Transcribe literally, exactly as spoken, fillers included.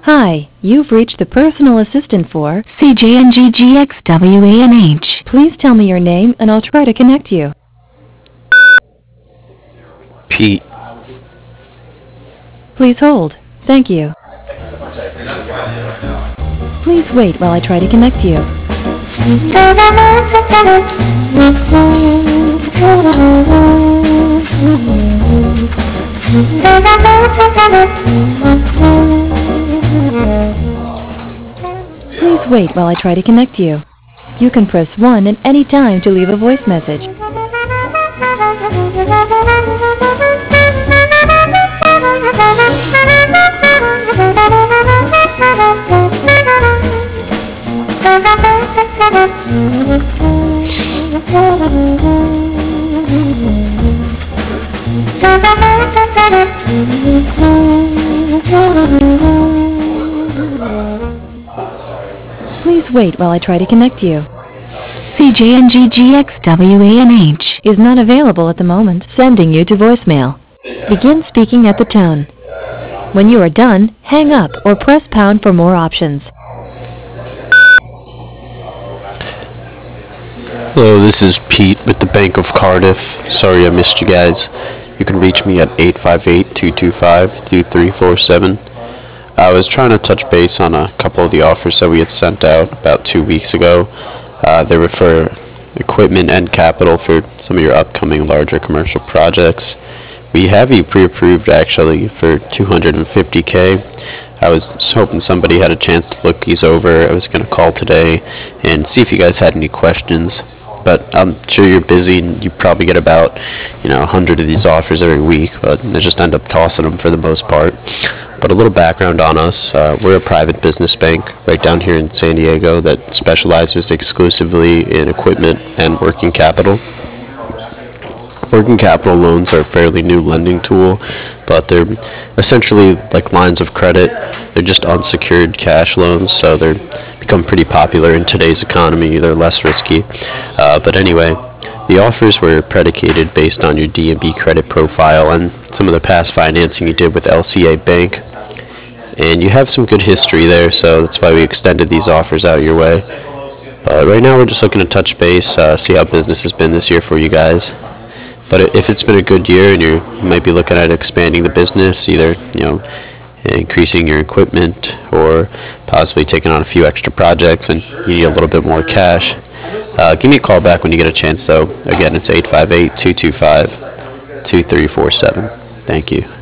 Hi, you've reached the personal assistant for C J N G G X W A N H. Please tell me your name and I'll try to connect you. Pete. Please hold. Thank you. Please wait while I try to connect you. Please wait while I try to connect you. You can press one at any time to leave a voice message. Please wait while I try to connect you. C J N G G X W A N H is not available at the moment, sending you to voicemail. Begin speaking at the tone. When you are done, hang up or press pound for more options. Hello, this is Pete with the Bank of Cardiff. Sorry I missed you guys. You can reach me at eight five eight, two two five, two three four seven. I was trying to touch base on a couple of the offers that we had sent out about two weeks ago. Uh, they were for equipment and capital for some of your upcoming larger commercial projects. We have you pre-approved actually for two hundred fifty K. I was hoping somebody had a chance to look these over. I was going to call today and see if you guys had any questions. But I'm sure you're busy and you probably get about, you know, a hundred of these offers every week, but I just end up tossing them for the most part. But a little background on us. Uh, we're a private business bank right down here in San Diego that specializes exclusively in equipment and working capital. Working capital loans are a fairly new lending tool, but they're essentially like lines of credit. They're just unsecured cash loans, so they're become pretty popular in today's economy. They're less risky. Uh, but anyway, the offers were predicated based on your D and B credit profile and some of the past financing you did with L C A Bank. And you have some good history there, so that's why we extended these offers out your way. But right now we're just looking to touch base, uh, see how business has been this year for you guys. But if it's been a good year and you might be looking at expanding the business, either, you know, increasing your equipment or possibly taking on a few extra projects and you need a little bit more cash, uh, give me a call back when you get a chance though. Again, it's eight five eight, two two five, two three four seven. Thank you.